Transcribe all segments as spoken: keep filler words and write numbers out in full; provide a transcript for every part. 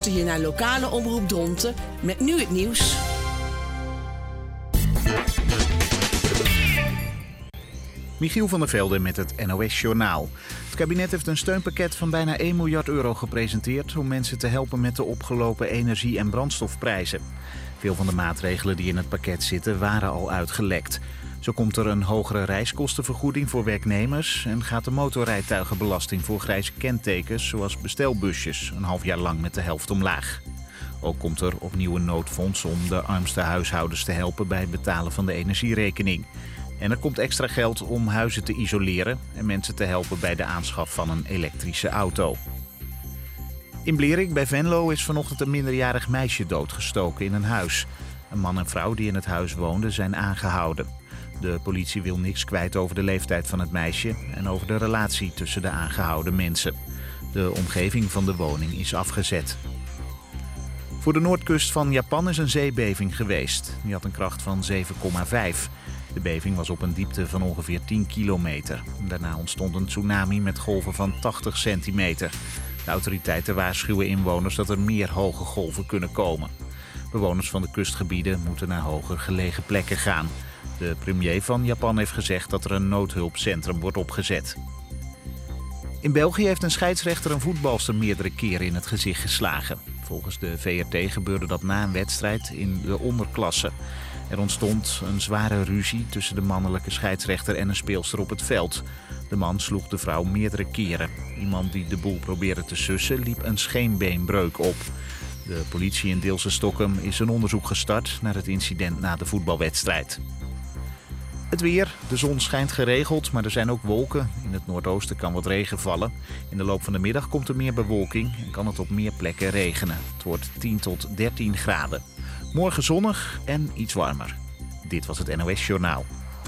luister je naar lokale omroep Dronten met nu het nieuws. Michiel van der Velde met het N O S-journaal. Het kabinet heeft een steunpakket van bijna één miljard euro gepresenteerd om mensen te helpen met de opgelopen energie- en brandstofprijzen. Veel van de maatregelen die in het pakket zitten waren al uitgelekt. Zo komt er een hogere reiskostenvergoeding voor werknemers en gaat de motorrijtuigenbelasting voor grijze kentekens, zoals bestelbusjes, een half jaar lang met de helft omlaag. Ook komt er opnieuw een noodfonds om de armste huishoudens te helpen bij het betalen van de energierekening. En er komt extra geld om huizen te isoleren en mensen te helpen bij de aanschaf van een elektrische auto. In Blerik bij Venlo is vanochtend een minderjarig meisje doodgestoken in een huis. Een man en vrouw die in het huis woonden zijn aangehouden. De politie wil niks kwijt over de leeftijd van het meisje en over de relatie tussen de aangehouden mensen. De omgeving van de woning is afgezet. Voor de noordkust van Japan is een zeebeving geweest. Die had een kracht van zeven komma vijf. De beving was op een diepte van ongeveer tien kilometer. Daarna ontstond een tsunami met golven van tachtig centimeter. De autoriteiten waarschuwen inwoners dat er meer hoge golven kunnen komen. Bewoners van de kustgebieden moeten naar hoger gelegen plekken gaan. De premier van Japan heeft gezegd dat er een noodhulpcentrum wordt opgezet. In België heeft een scheidsrechter een voetbalster meerdere keren in het gezicht geslagen. Volgens de V R T gebeurde dat na een wedstrijd in de onderklasse. Er ontstond een zware ruzie tussen de mannelijke scheidsrechter en een speelster op het veld. De man sloeg de vrouw meerdere keren. Iemand die de boel probeerde te sussen liep een scheenbeenbreuk op. De politie in Deelsen-Stokkem is een onderzoek gestart naar het incident na de voetbalwedstrijd. Het weer. De zon schijnt geregeld, maar er zijn ook wolken. In het noordoosten kan wat regen vallen. In de loop van de middag komt er meer bewolking en kan het op meer plekken regenen. Het wordt tien tot dertien graden. Morgen zonnig en iets warmer. Dit was het N O S-journaal.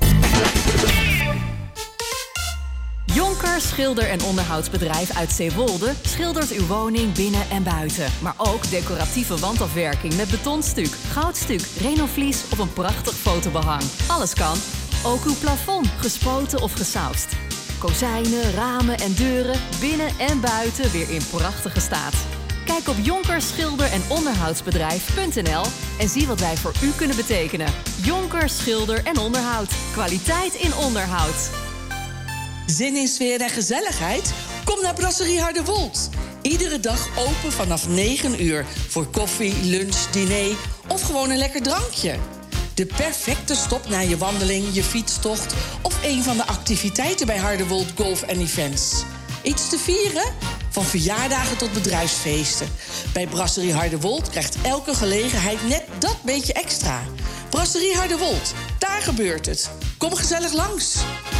Jonker Schilder- en Onderhoudsbedrijf uit Zeewolde schildert uw woning binnen en buiten. Maar ook decoratieve wandafwerking met betonstuk, goudstuk, renovlies of een prachtig fotobehang. Alles kan. Ook uw plafond, gespoten of gesausd. Kozijnen, ramen en deuren, binnen en buiten weer in prachtige staat. Kijk op jonker schilder en onderhoudsbedrijf punt n l en zie wat wij voor u kunnen betekenen. Jonker Schilder en Onderhoud. Kwaliteit in onderhoud. Zin in sfeer en gezelligheid? Kom naar Brasserie Hardewold. Iedere dag open vanaf negen uur voor koffie, lunch, diner of gewoon een lekker drankje. De perfecte stop na je wandeling, je fietstocht of een van de activiteiten bij Hardewold Golf en Events. Iets te vieren? Van verjaardagen tot bedrijfsfeesten. Bij Brasserie Hardewold krijgt elke gelegenheid net dat beetje extra. Brasserie Hardewold, daar gebeurt het. Kom gezellig langs.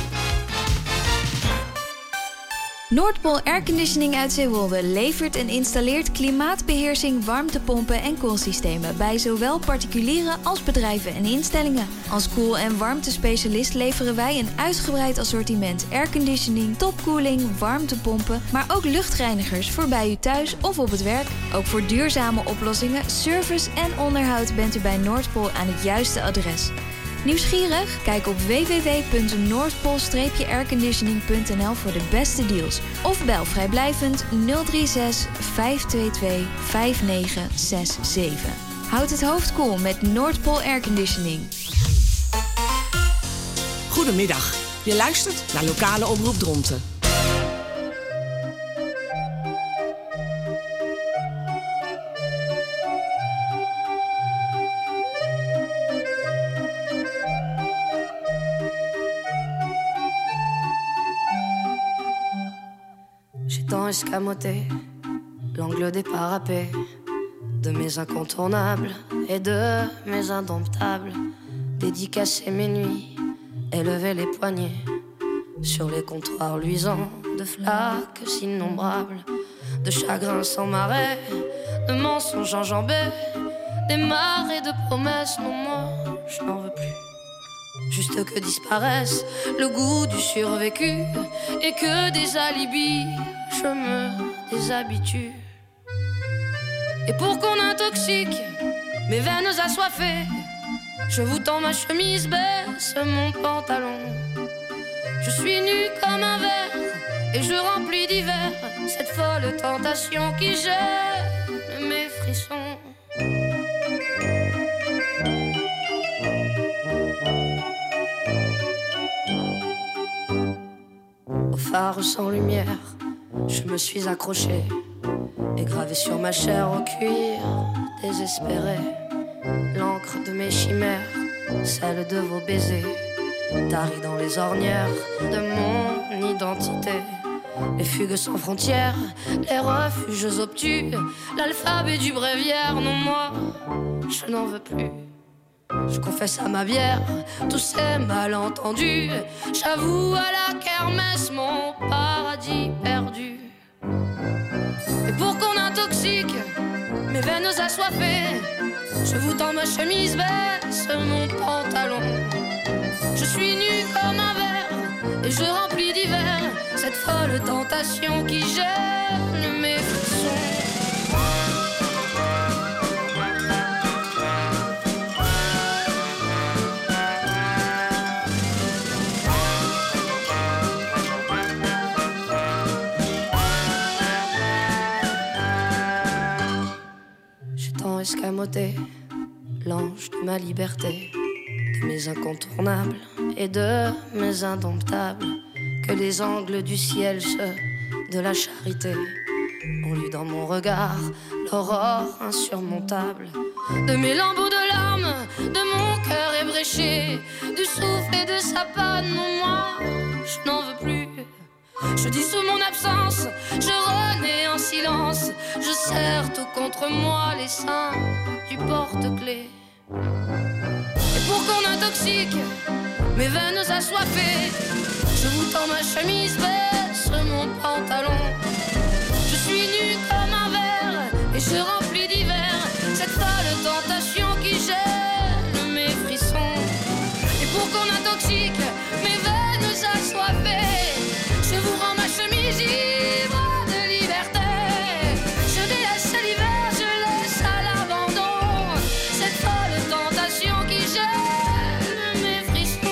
Noordpool Airconditioning uit Zeewolde levert en installeert klimaatbeheersing, warmtepompen en koelsystemen bij zowel particulieren als bedrijven en instellingen. Als koel- en warmtespecialist leveren wij een uitgebreid assortiment airconditioning, topkoeling, warmtepompen, maar ook luchtreinigers voor bij u thuis of op het werk. Ook voor duurzame oplossingen, service en onderhoud bent u bij Noordpool aan het juiste adres. Nieuwsgierig? Kijk op w w w punt noordpool airconditioning punt n l voor de beste deals. Of bel vrijblijvend nul drie zes vijf twee twee vijf negen zes zeven. Houd het hoofd koel met Noordpool Airconditioning. Goedemiddag. Je luistert naar lokale omroep Dronten. Escamoté, l'angle des parapets, de mes incontournables et de mes indomptables, dédicacer mes nuits, élever les poignets, sur les comptoirs luisants de flaques innombrables, de chagrins sans marais, de mensonges enjambés, des marées de promesses, non moi je n'en veux plus. Juste que disparaisse le goût du survécu et que des alibis, je me déshabitue. Et pour qu'on intoxique mes veines assoiffées, je vous tends ma chemise, baisse mon pantalon. Je suis nue comme un verre et je remplis d'hiver cette folle tentation qui gêne mes frissons. Au phare sans lumière, je me suis accroché et gravé sur ma chair au cuir, désespéré, l'encre de mes chimères, celle de vos baisers, tarie dans les ornières de mon identité. Les fugues sans frontières, les refuges obtus, l'alphabet du bréviaire, non moi, je n'en veux plus. Je confesse à ma bière tous ces malentendus. J'avoue à la kermesse mon paradis perdu. Et pour qu'on intoxique mes veines assoiffées, je vous tends ma chemise, baisse mon pantalon. Je suis nu comme un verre et je remplis d'hiver cette folle tentation qui gêne mes frissons. Escamoté, l'ange de ma liberté, de mes incontournables et de mes indomptables, que les angles du ciel, ceux de la charité, ont lu dans mon regard l'aurore insurmontable, de mes lambeaux de larmes, de mon cœur ébréché, du souffle et de sa panne, non moi, je n'en veux plus. Je dis sous mon absence, je renais en silence, je serre tout contre moi les seins du porte-clés. Et pour qu'on intoxique mes veines assoiffées, je vous tends ma chemise, baisse mon pantalon. Je suis nu comme un verre et je remplis d'hiver cette folle tentation qui gêne mes frissons. Et pour qu'on intoxique mes veines assoiffées, je vous rends ma chemise ivre de liberté. Je délaisse l'hiver, je laisse à l'abandon cette folle tentation qui gêne mes frissons.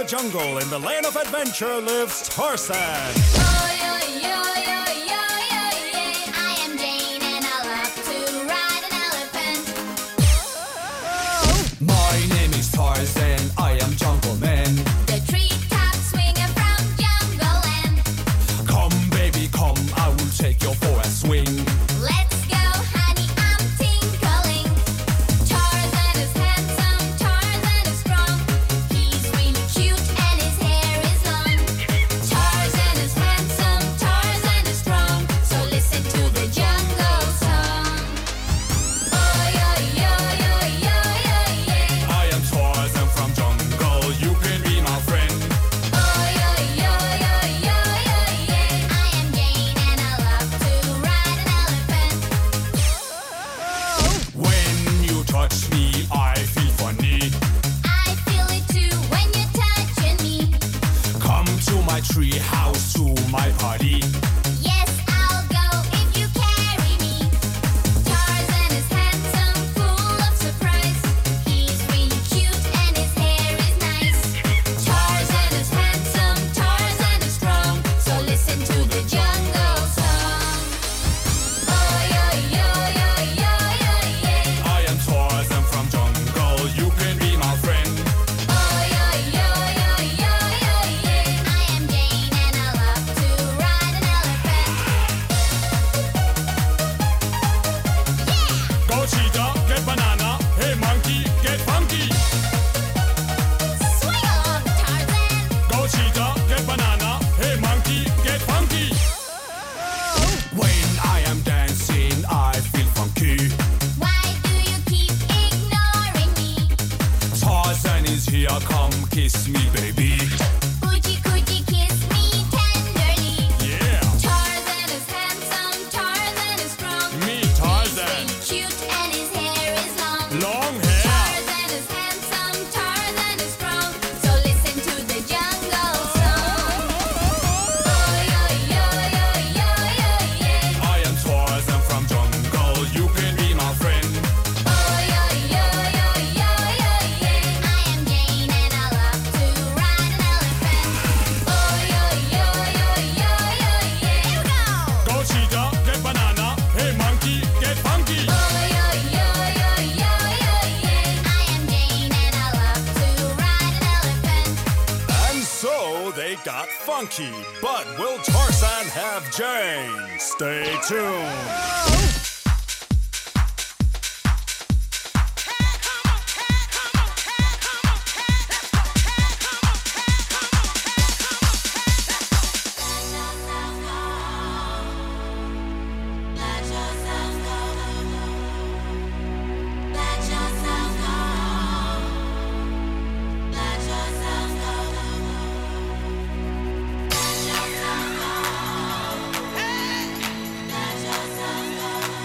jungle, in the land of adventure lives Tarzan. Oh, yo, yo, yo, yo, yo, yeah. I am Jane and I love to ride an elephant. My name is Tarzan, I am Jungle Man. The treetops swinging from Jungle Land. Come, baby, come, I will take you for a swing. Let's go, honey, I'm tinkling. Tarzan is handsome, Tarzan is strong. He's really cute and his hair is long. Tarzan is handsome, Tarzan is strong. So listen to the jungle song. Oh, yo, yo, yo, yo, yo, yeah. I am Tarzan from jungle, you can be my friend. Oh, yo, yo, yo, yo, yo, yeah. I am Jane and I love to ride an elephant. When you touch me, I feel funny. I feel it too when you're touching me. Come to my tree house, to my party. Yes, I'll go if you carry me. Tarzan is handsome, full of surprise. He's really cute and his hair is nice. Tarzan is handsome, Tarzan is strong. So listen to the jungle song. Oh, yo, yo, yo, yo, yo, yeah. I am Tarzan from jungle, you can be my friend. Oh, yo, yo, yo, yo, yo, yeah. I am Jane and I love to ride an elephant. Go cheetah, get banana. Hey monkey, get funky. Swing along, Tarzan. Go cheetah, get banana. Hey monkey, get funky. When I am dancing, I feel funky. Why do you keep ignoring me? Tarzan is here, come kiss me, baby. Coochie coochie kiss me tenderly. Yeah, Tarzan is handsome, Tarzan is strong. me He's Tarzan. really cute and his hair is long. Long hair. Tarzan is handsome, Tarzan is strong. So listen to the jungle song. Oh, yo, yo, yo, yo, yo, yeah. I am Tarzan from jungle, you can be my friend. Oh, yo, yo, yo, yo, yo, yeah. I am Jane and I love to ride an elephant. Oh, yo, yo, yo, yo, yo, yeah. Here we go. Go cheetah, get banana. Hey monkey, get funky. Oh, yo, yo, yo, yo, yo, yeah. I am Jane and I love to ride an elephant. And so they got funky. But will Tarzan have Jane? Stay tuned. Let yourself go.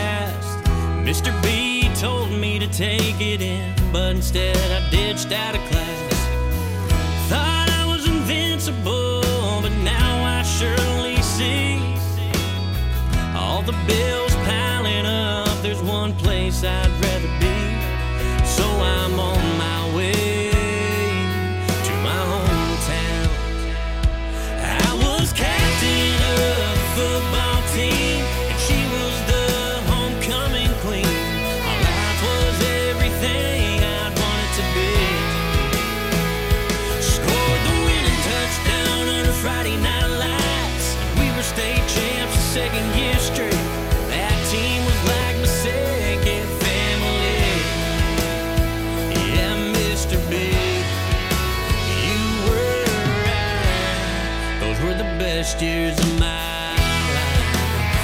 past. Mister B told me to take it in, but instead I ditched out of class. Thought I was invincible, but now I surely see all the bills piling up. There's one place I'd rather be, so I'm on my way to my hometown. I was captain of the football team, and she was the homecoming queen. Our life was everything I'd want it to be. Scored the winning touchdown under Friday Night Lights, and we were state champs the second year straight. That team was like my second family. Yeah, Mister Big, you were right. Those were the best years of my life.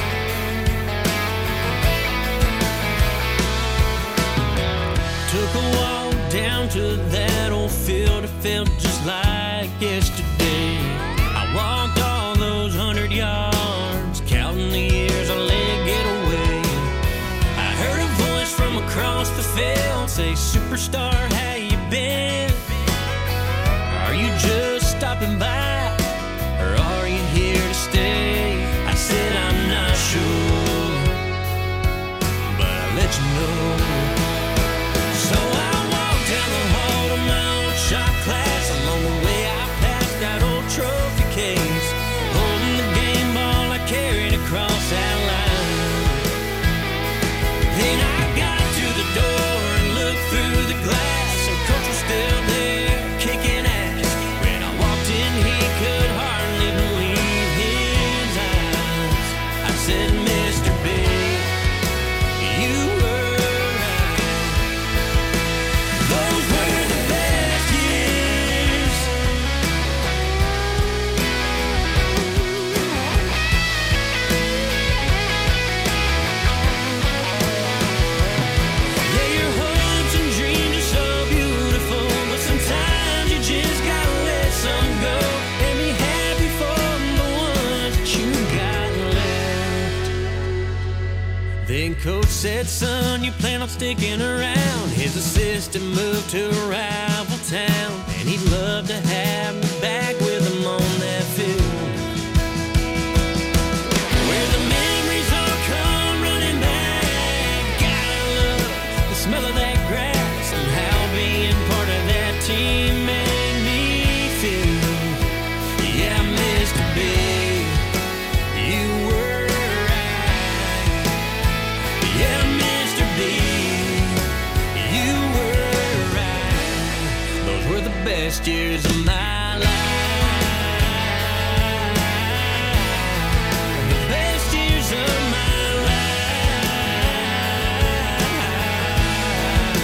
Took a walk down to that old field. It felt just like yesterday. I walked all those hundred yards, counting the years I let get away. I heard a voice from across the field say, "Superstar, how you been? Are you just stopping by, or are you here to stay?" I said, "I'm not sure, but I'll let you know." So I walked down the hall to my old shop class. Along the way I passed that old trophy case, holding the game ball I carried across that line. Then I got to the door and looked through the glass, and Coach was still there, kicking ass. When I walked in, he could hardly believe his eyes. I said, "Mister Big, you were right. Those were the best years." Yeah, your hopes and dreams are so beautiful, but sometimes you just gotta let some go and be happy for the ones that you got left. Then Coach said, "Son, you plan on sticking around?" His assistant moved to a rival town, and he'd love to have me back with him on that field, where the memories all come running back. Gotta love the smell of that grass, and how being part of that team made me feel. Yeah, Mister Big, you were right. Yeah, Mister Big, you were right. Those were the best years of my life. The best years of my life.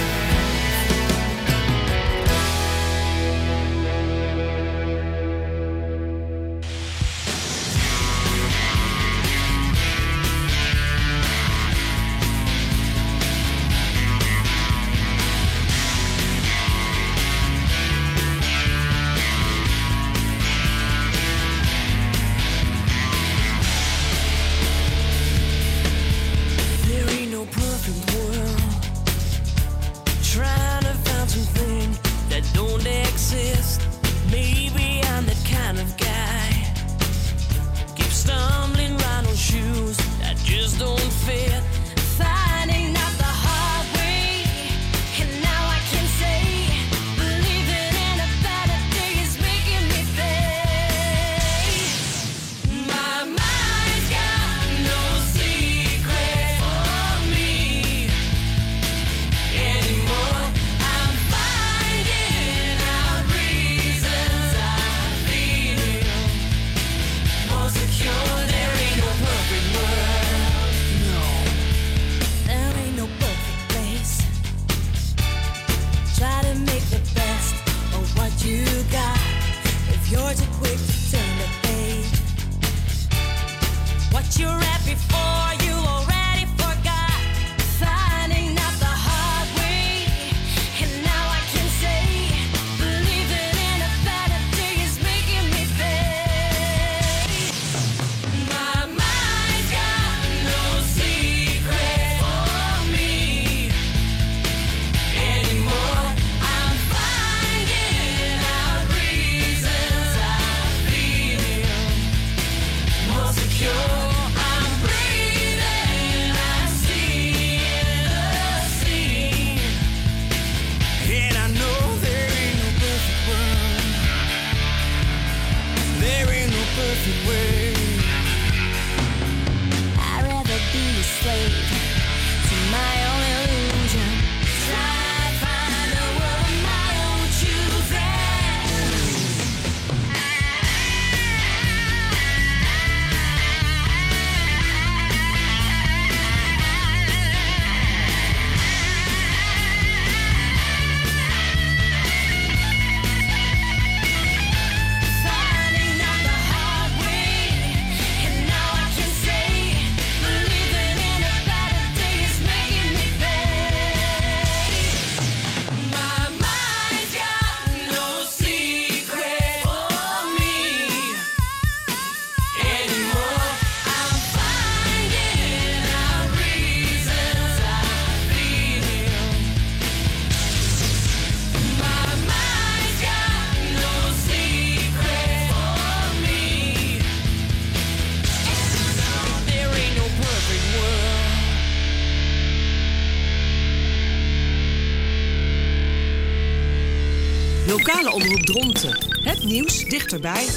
Omroep Dronten. Het nieuws dichterbij.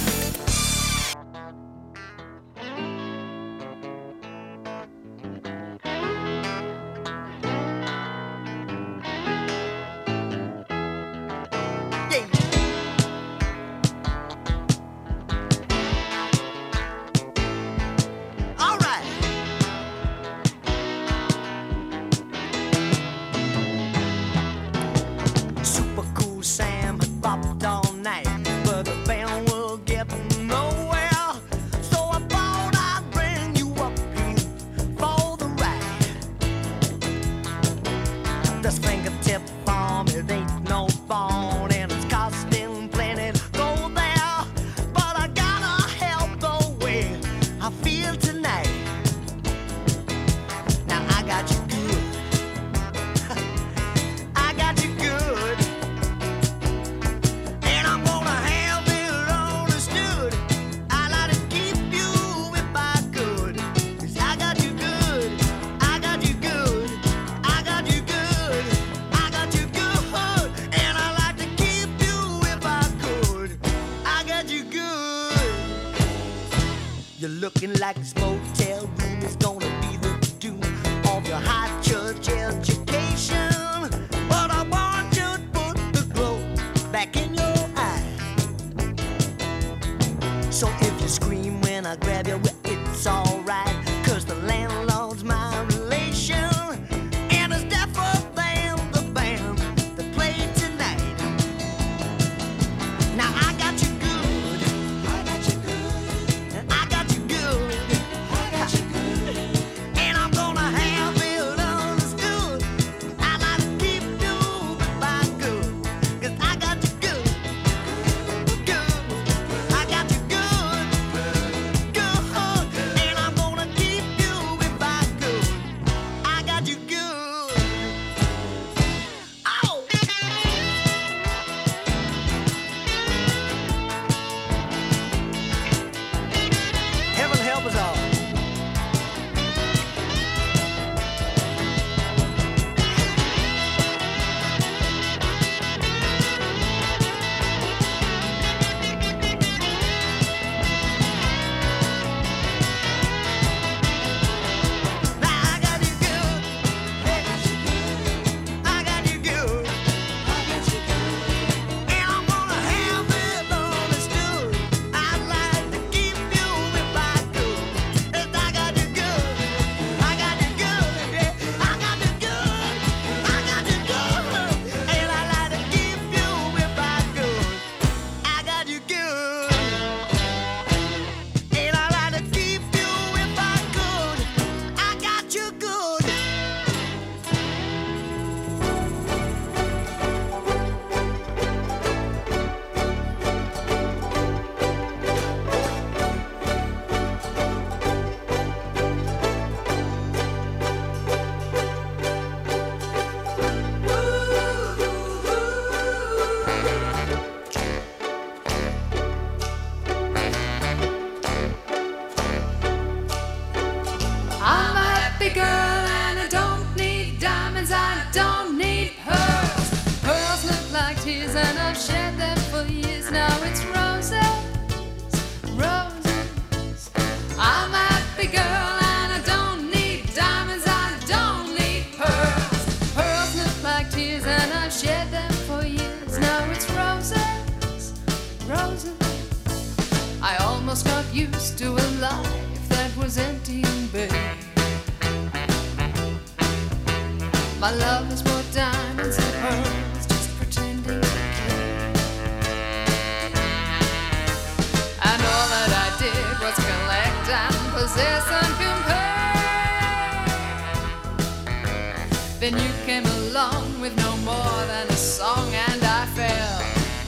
Looking like this motel room is gonna be the doom of your high church education. But I want you to put the glow back in your eye. So if you scream when I grab you, well, it's alright. Cause the landlord's my relation, and it's deafer than the band that played tonight. Now I got you good. I got you good. I got you good. I got you good. And I'm gonna have it understood. I like to keep you by good. Cause I got you good. Good. I got you good. Good. And I'm gonna keep you by good. I got you good. Oh! Heaven help us all. Now I got you good. Hey, I got you good. I got you good. And I'm gonna have it understood. I'd like to keep you if I could. 'Cause I got you good. I got you good. Yeah, I got you good. I got you good. And I'd like to keep you if I could. I got you good. And I'd like to keep you if I could. I got you good. I'm a happy girl and I don't need diamonds, I don't need pearls. Pearls look like tears and I've shed them for years. Now it's roses, roses. I'm a happy girl and I don't need diamonds, I don't need pearls. Pearls look like tears and I've shed them for years. Now it's roses, roses. I almost got used to a life that was empty and bare. My love is more diamonds and pearls, just pretending to care. And all that I did was collect and possess and compare. Then you came along with no more than a song and I fell.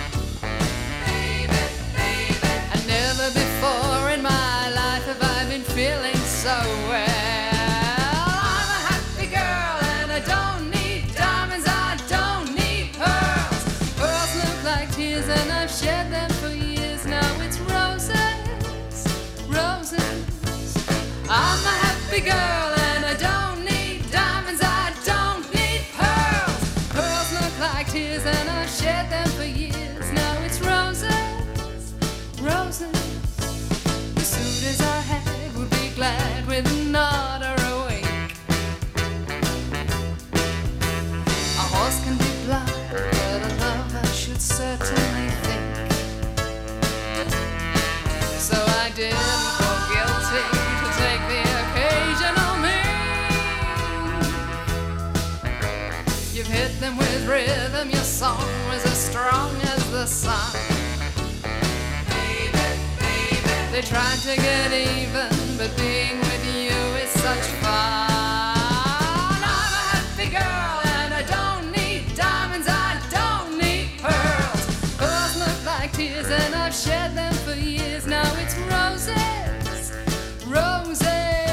Baby, baby. And never before in my life have I been feeling so well. I'm a happy girl and I don't need diamonds, I don't need pearls. Pearls look like tears and I've shed them for years. Now it's roses, roses. I'm a happy girl and I don't need diamonds, I don't need pearls. Pearls look like tears and I've shed them for years. certainly think. So I didn't feel guilty to take the occasional mean. You've hit them with rhythm, your song was as strong as the sun. Baby, baby. They tried to get even, but being with you is such fun. I'm a happy girl and I don't need diamonds, I don't need pearls. Pearls look like tears and I've shed them for years. Now it's roses, roses.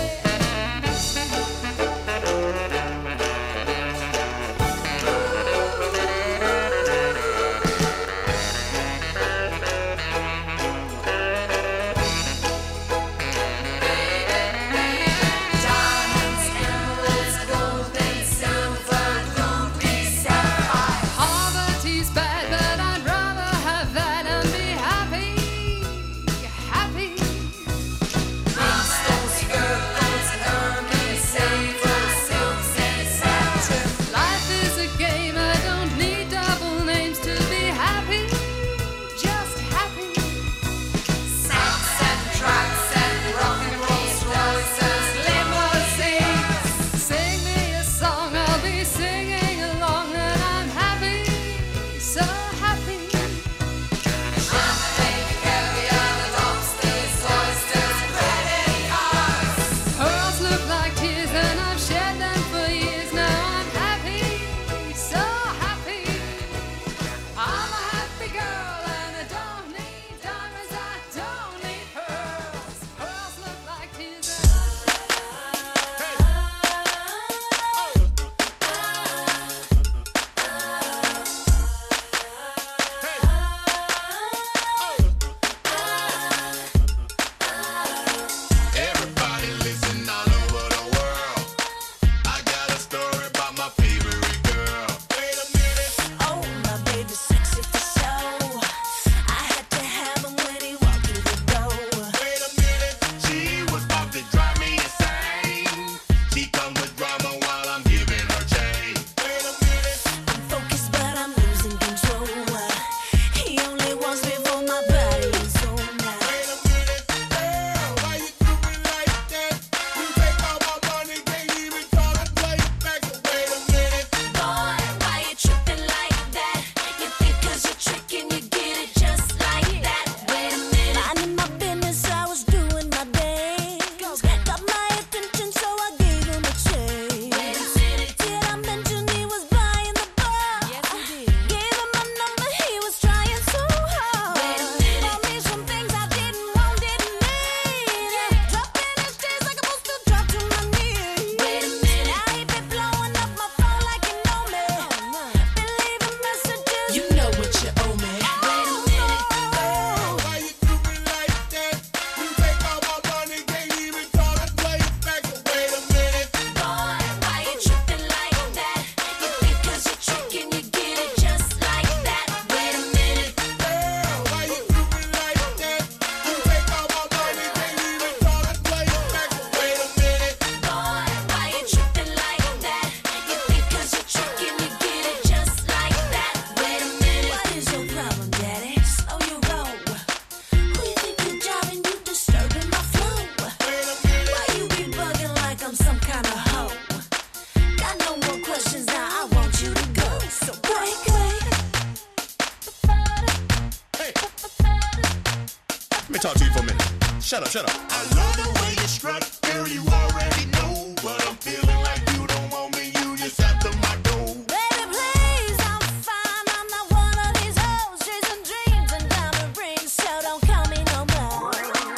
Talk to you for a minute. Shut up, shut up. I love the way you strut, girl, you already know. But I'm feeling like you don't want me, you just after my dough. Baby, please, I'm fine. I'm not one of these hoes chasing dreams and diamond rings, so don't call me no more.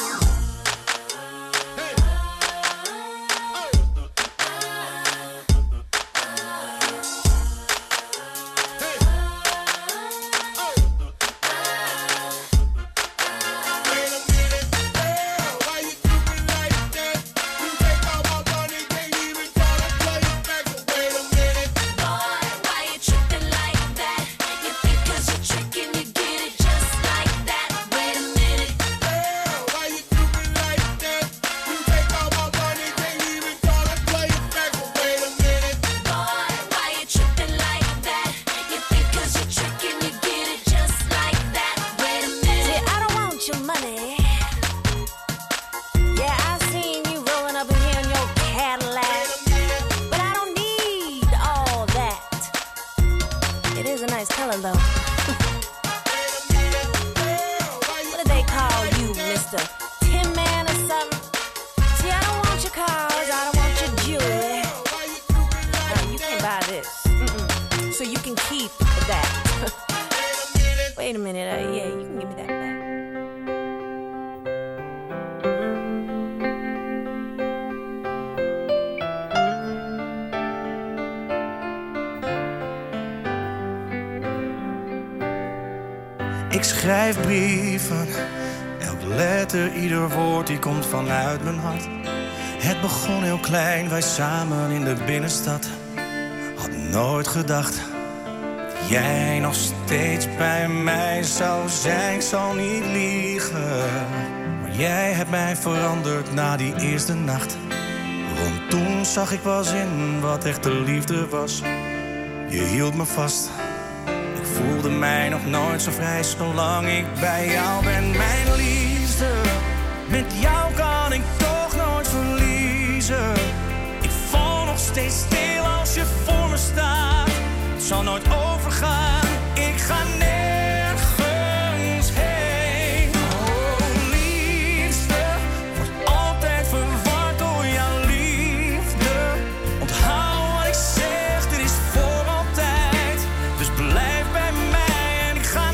Hey. Wait a minute, girl, why you do me like that? You take though. What do they call you, Mister Tin Man or something? See, I don't want your cars, I don't want your jewelry. No, you can't buy this. Mm-mm. So you can keep that. Wait a minute, uh, yeah, you can give me that back. Ik schrijf brieven, elke letter, ieder woord die komt vanuit mijn hart. Het begon heel klein, wij samen in de binnenstad. Had nooit gedacht dat jij nog steeds bij mij zou zijn. Ik zal niet liegen, maar jij hebt mij veranderd na die eerste nacht. Want toen zag ik pas in wat echte liefde was. Je hield me vast. Ik voelde mij nog nooit zo vrij zolang ik bij jou ben, mijn liefste. Met jou kan ik toch nooit verliezen. Ik val nog steeds stil als je voor me staat. Het zal nooit overgaan, ik ga nergens heen. Oh liefste, word altijd verward door jouw liefde. Onthoud wat ik zeg, dit is voor altijd. Dus blijf bij mij en ik ga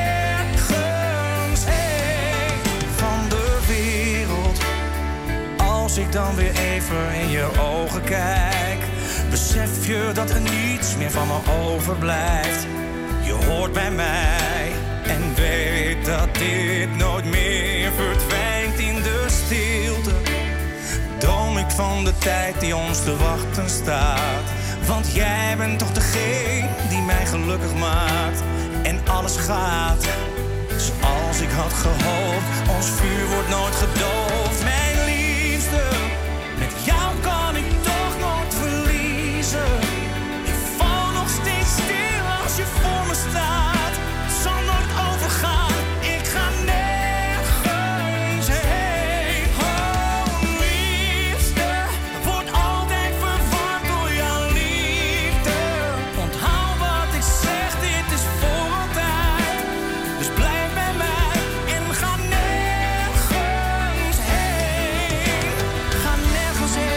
nergens heen van de wereld. Als ik dan weer even in je ogen kijk, besef je dat er niets meer van me overblijft. Je hoort bij mij en weet dat dit nooit meer verdwijnt in de stilte. Droom ik van de tijd die ons te wachten staat. Want jij bent toch degene die mij gelukkig maakt. En alles gaat zoals ik had gehoopt. Ons vuur wordt nooit gedoofd, mijn liefste. Met jou kan ik toch nooit verliezen. Ik val nog steeds stil als je voor me staat. Het zal nooit overgaan, ik ga nergens heen. Oh liefste, word altijd verward door jouw liefde. Onthoud wat ik zeg, dit is voor altijd. Dus blijf bij mij en ga nergens heen. Ga nergens heen.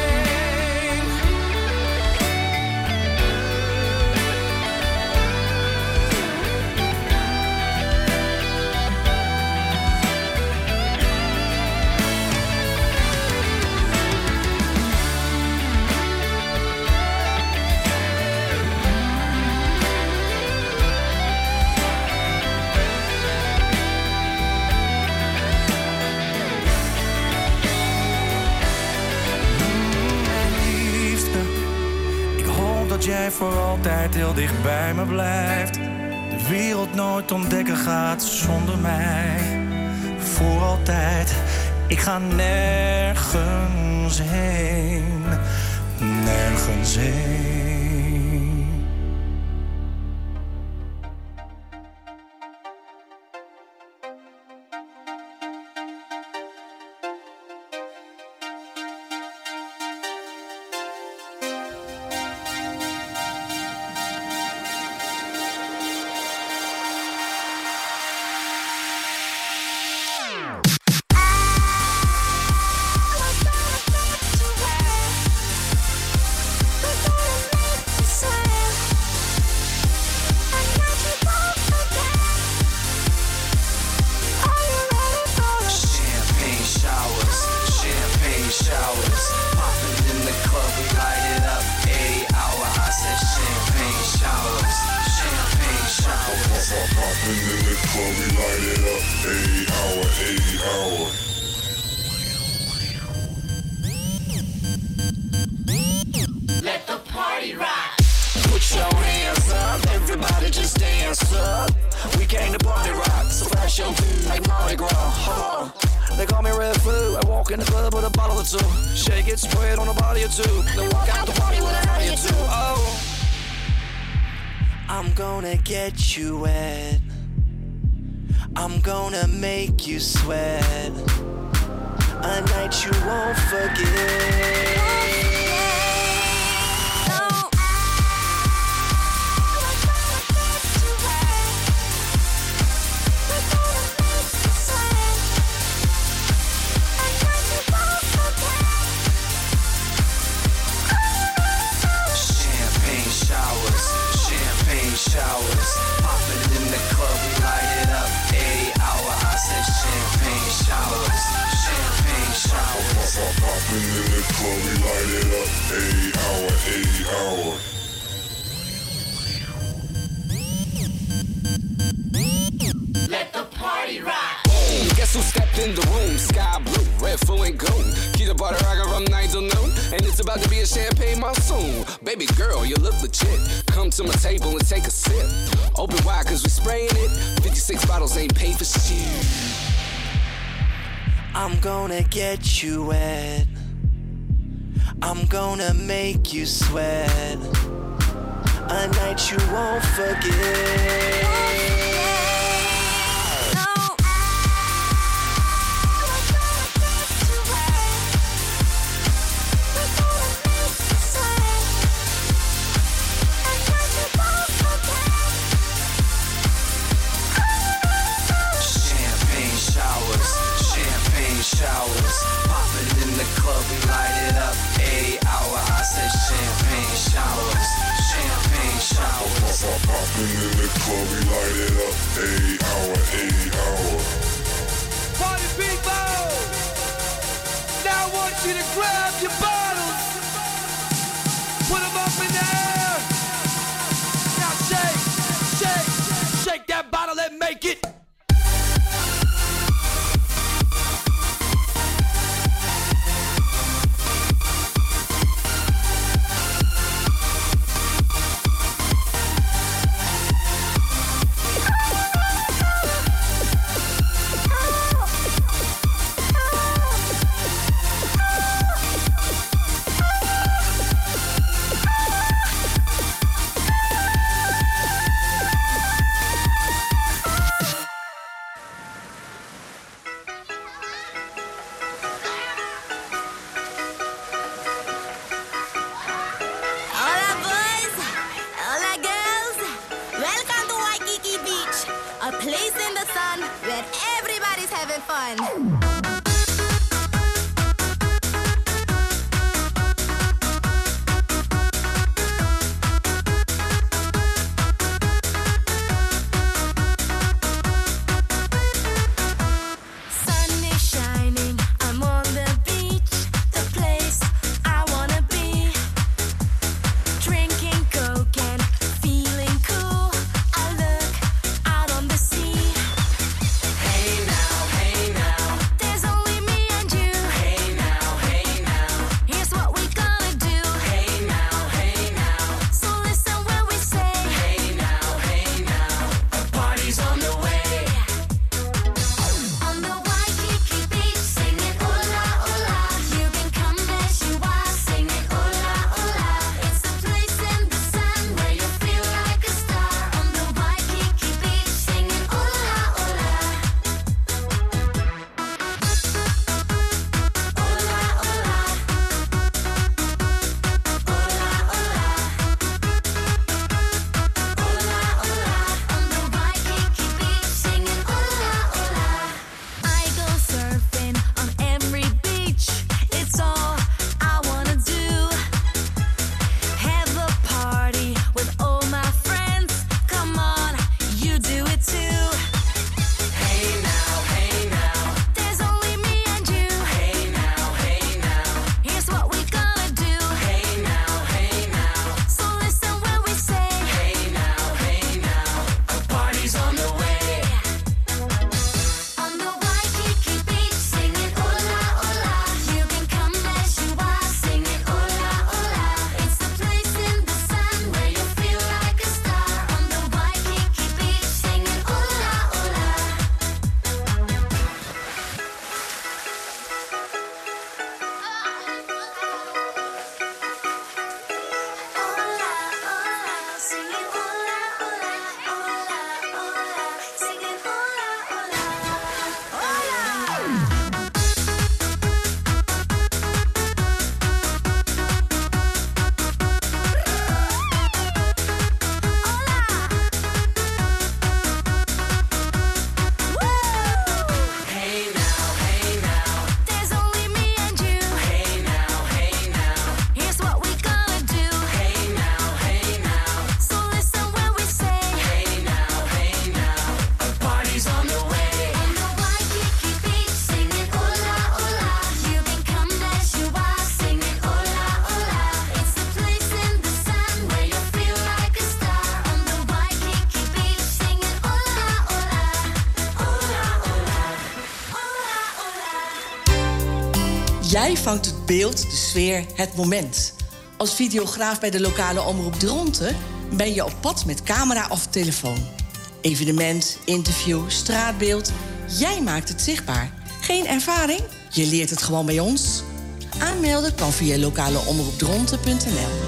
Mijn liefste, ik hoop dat jij voor altijd heel dicht bij me blijft. De wereld nooit ontdekken gaat zonder mij. Voor altijd, ik ga nergens heen. Nergens heen. Champagne showers, champagne showers. Popping in the club, we light it up. eighty hour, I said champagne showers, champagne showers. Popping in the club, we light it up. eighty hour, eighty hour. Let the party rock. Put your hands up, everybody just dance up. We came to party rock, so flash your feet like Mardi Gras. Huh. They call me Red Food. I walk in the club with a bottle or two. Shake it, spread on a body or two. Then walk out the party with a body or two. Oh, I'm gonna get you wet. I'm gonna make you sweat. A night you won't forget. Oh, club, we light it up. Every hour, every hour. Let the party rock. Boom, guess who stepped in the room? Sky blue, red, full and gold. Keep the butter rockin' from nine till noon. And it's about to be a champagne monsoon. Baby girl, you look legit. Come to my table and take a sip. Open wide cause we spraying it. fifty-six bottles ain't paid for shit. I'm gonna get you wet. I'm gonna make you sweat. A night you won't forget. Showers, popping in the club, we light it up. Every hour, I said champagne showers, champagne showers. Popping in the club, we light it up. Every hour, every hour. Party people! Now I want you to grab your bottles, put them up in the air. Now shake, shake, shake that bottle and make it. Hey now, hey now. Jij vangt het beeld, de sfeer, het moment. Als videograaf bij de lokale omroep Dronten ben je op pad met camera of telefoon. Evenement, interview, straatbeeld. Jij maakt het zichtbaar. Geen ervaring? Je leert het gewoon bij ons. Aanmelden kan via lokaleomroepdronten punt n l.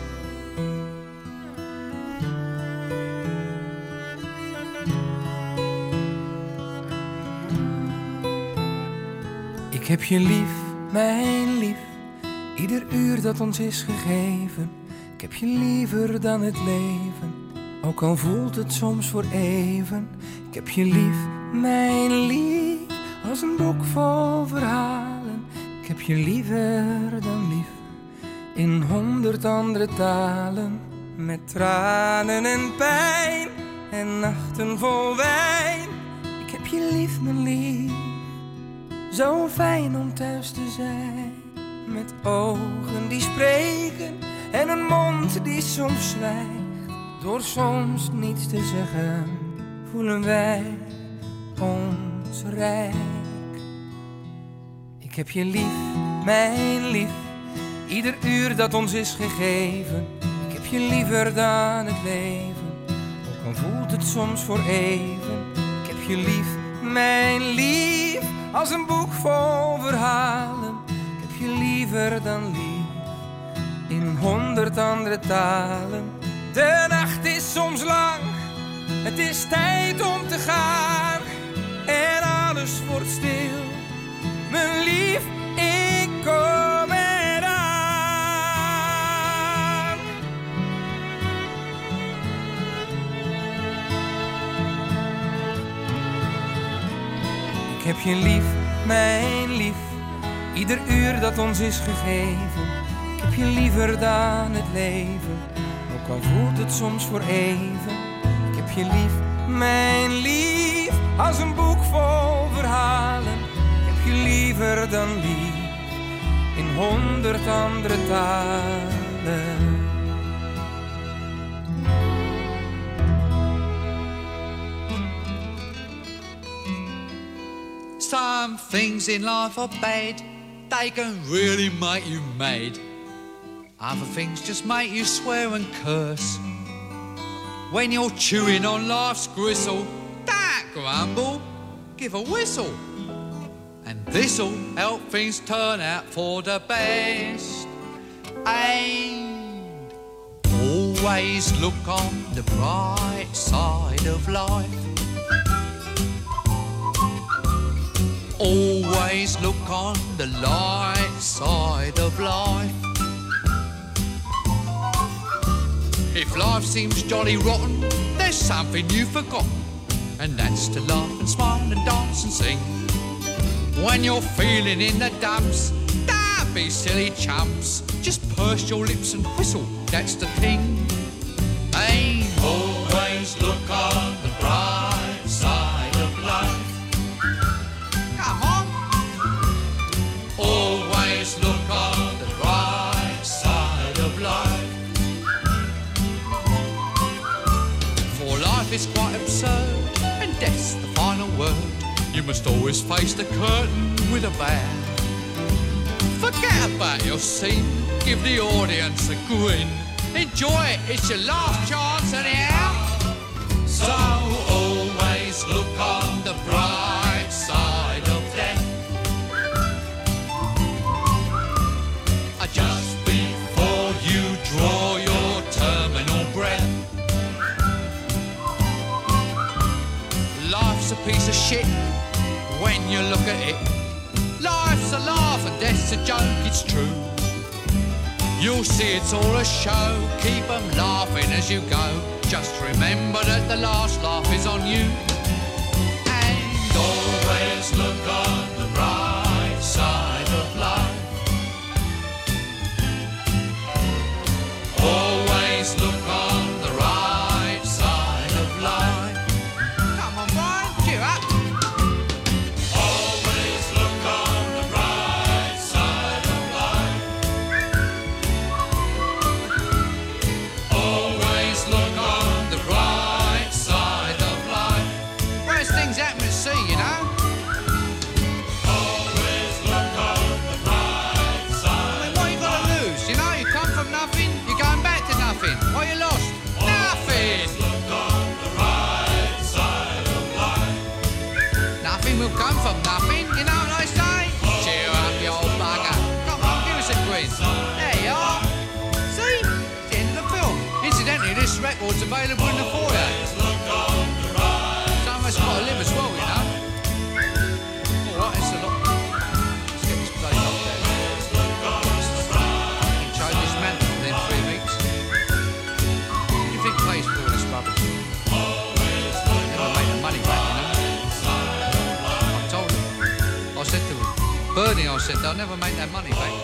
Ik heb je lief, mijn lief, ieder uur dat ons is gegeven. Ik heb je liever dan het leven, ook al voelt het soms voor even. Ik heb je lief, mijn lief, als een boek vol verhalen. Ik heb je liever dan lief, in honderd andere talen. Met tranen en pijn en nachten vol wijn. Ik heb je lief, mijn lief, zo fijn om thuis te zijn. Met ogen die spreken en een mond die soms zwijgt. Door soms niets te zeggen voelen wij ons rijk. Ik heb je lief, mijn lief, ieder uur dat ons is gegeven. Ik heb je liever dan het leven, ook al voelt het soms voor even. Ik heb je lief, mijn lief, als een boek vol verhalen. Ik heb je liever dan lief, in honderd andere talen. De nacht is soms lang, het is tijd om te gaan. En alles wordt stil, mijn lief, ik kom eraan. Ik heb je lief, mijn lief, ieder uur dat ons is gegeven. Ik heb je liever dan het leven, ook al voelt het soms voor even. Ik heb je lief, mijn lief, als een boek vol verhalen. Ik heb je liever dan lief, in honderd andere talen. Some things in life are bad, they can really make you mad. Other things just make you swear and curse. When you're chewing on life's gristle, don't grumble, give a whistle. And this'll help things turn out for the best. And always look on the bright side of life. Always look on the light side of life. If life seems jolly rotten, there's something you've forgotten, and that's to laugh and smile and dance and sing. When you're feeling in the dumps, don't be silly chumps, just purse your lips and whistle, that's the thing. Hey, always look on the bright side of life. Always look on the bright side of life. For life is quite absurd, and death's the final word. You must always face the curtain with a bow. Forget about your scene, give the audience a grin. Enjoy it, it's your last chance anyhow. So always look on the bright side of death. Just before you draw your terminal breath. Life's a piece of shit when you look at it. Life's a laugh and death's a joke, it's true. You'll see it's all a show, keep 'em laughing as you go. Just remember that the last laugh is on you. And always look on the bright side of life. Always look on the right side of life. Come on, Brian, cheer up. Always look on the right side of life. Always look on the right side of life. Worst things happen at sea, you know. skateboards available in the foyer. Someone's got to live as well, you know. Alright, it's a lot. Let's get this place up there. Change this mantle within three weeks. What do you think pays for all this rubbish? Never made the money back, you know. I told him. I said to him, Bernie, I said, they'll never make that money back.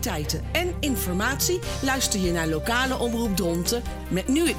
actualiteiten en informatie luister je naar lokale omroep Dronten met nu het